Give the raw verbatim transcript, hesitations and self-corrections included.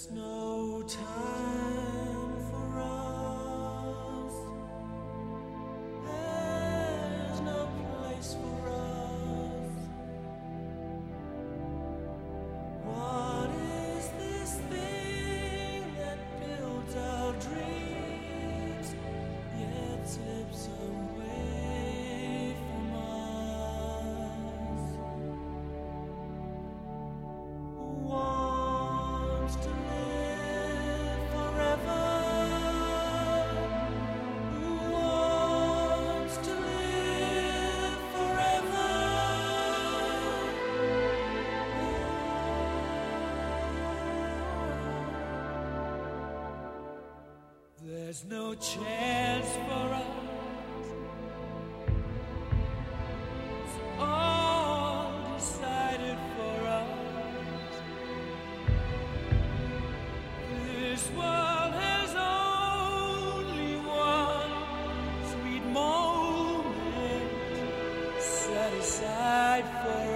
no time for us. There's no place for us. What is this thing that builds our dreams yet slips away from us? Wants to live forever. Who wants to live forever? There's no chance for us. It's all decided for us. This world has only one sweet moment set aside for